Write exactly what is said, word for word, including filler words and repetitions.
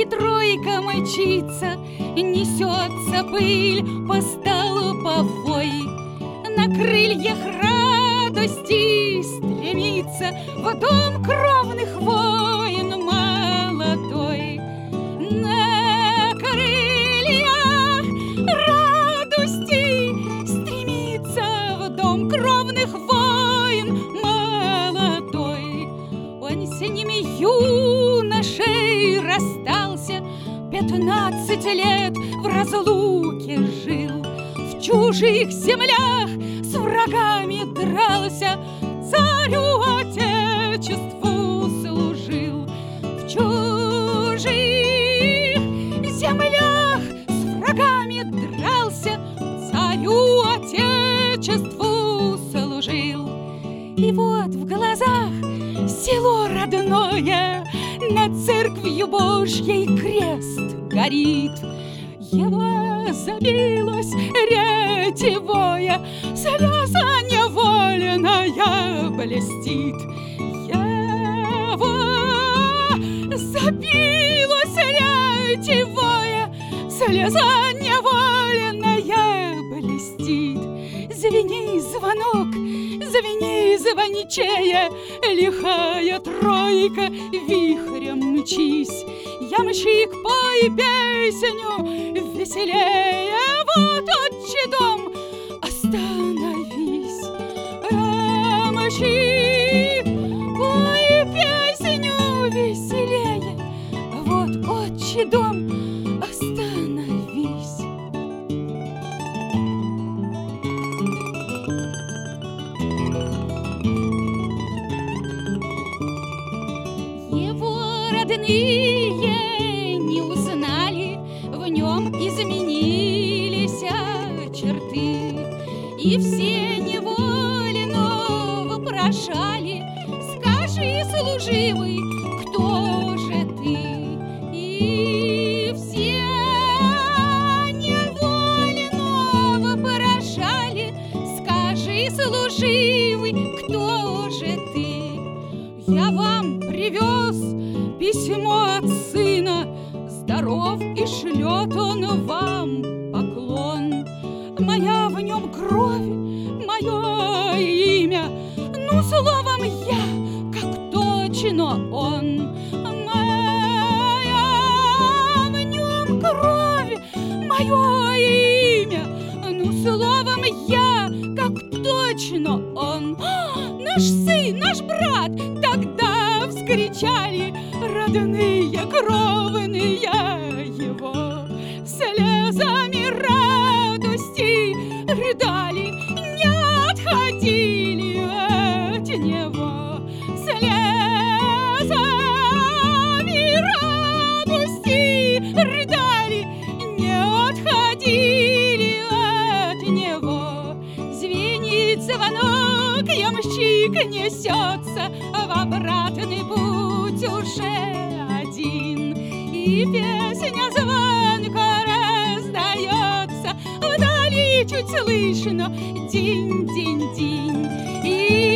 тройка мчится, несется пыль по столбовой. На крыльях радости стремится в дом кровных воин молодой. На крыльях радости стремится в дом кровных воин молодой. Он с ними юношей расстался, пятнадцать лет в разлуке жил, в чужих землях с врагами дрался, царю отечеству служил. В чужих землях с врагами дрался, царю отечеству служил. И вот в глазах село родное, над церковью Божьей крест горит. Его забилось ретевое, слеза невольная блестит. Его забилось ретевое, слеза невольная блестит. Звени звонок, звени звоничея, лихая тройка, вихрем мчись. Ямщик, пой песню веселее, вот отчий дом, остановись. Ямщик, пой песню веселее, вот отчий дом, остановись. Его родные не узнали, в нем изменились черты, и все невольно вопрошали: скажи, служивый, кто же ты? И все невольно вопрошали: скажи, служивый, кто же ты? Я вам привез письмо от сына, здоров и шлет он вам поклон. Моя в нем кровь, мое имя, ну, словом, я, как точно он. Моя в нем кровь, мое имя, ну, словом, я, как точно он. Наш сын, наш брат, тогда вскричали родные, кровные его, слезами радости рыдали, не отходили от него. Слезами радости рыдали, не отходили от него. Звенит звонок, ямщик несется в обратный путь уже один, и песня звонко раздается, вдали чуть слышно динь-динь-динь. И